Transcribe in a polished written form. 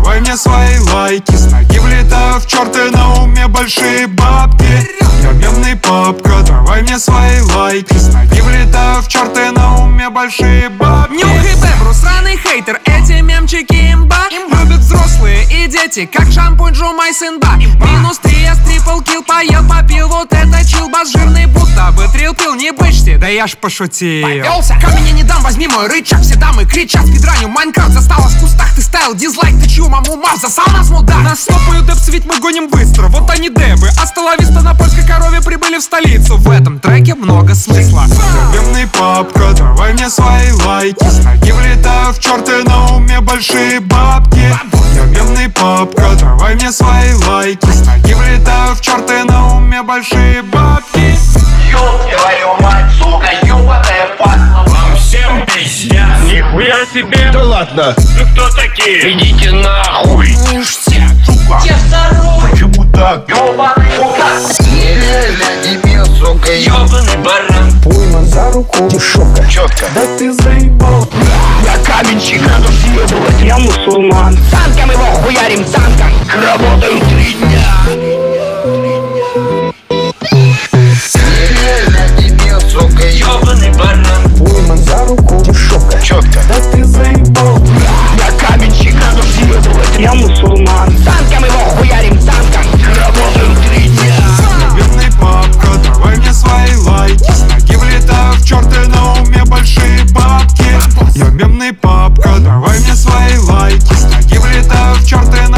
давай мне свои лайки. С ноги влетаю в черты, на уме большие бабки. Я мемный папка, давай мне свои лайки. С ноги влетаю в черты, на уме большие бабки. Нюхай бебру, сраный хейтер, эти мемчики имба. Любят взрослые и дети, как шампунь Джумай Синба. -3, я трипл килл, поел, попил, вот это чилбас жирный, будто бы трил-пил, не бычьте, да я ж пошутил. Камень я не дам, возьми мой рычаг, все дамы кричат, спидраню Майнкрафт, засталась в кустах, ты ставил дизлайк, ты чью маму мав, засал нас мудак. Нас стопают депсы, ведь мы гоним быстро, вот они дебы, асталависта на польской корове прибыли в столицу. В этом треке много смысла. Я мемный папка, давай мне свои лайки. С ноги влетаю в черты, на уме большие бабки. Я мемный папка, давай мне свои лайки. С ноги влетаю в черты, на уме большие бабки. Ёб твою мать, сука, ёбаная падла. Вам всем пиздец. Нихуя себе. Да ладно. Вы кто такие? Идите нахуй. Ништяк, Сука, я второй. Почему так? ёбаный мудак. Нереально дебил, сука, Ёбаный баран. Пойман за руку, дешевка. Четко. Да ты заебал. Я каменщик, надо съебывать. Я мусульман. Танком его хуярим, танком. Работаю 3 дня. Нереально дебил, сука, Ёбаный баран. Пойман за руку, дешевка. Четко. Да ты заебал. Я каменщик, надо съебывать. Я мусульман. Танком его хуярим, танком. Работаю 3 дня. Я мемный папка, давай мне свои лайки. С ноги влетаю в черты, на уме большие бабки. Я мемный папка, давай мне свои лайки. С ноги влетаю в черты,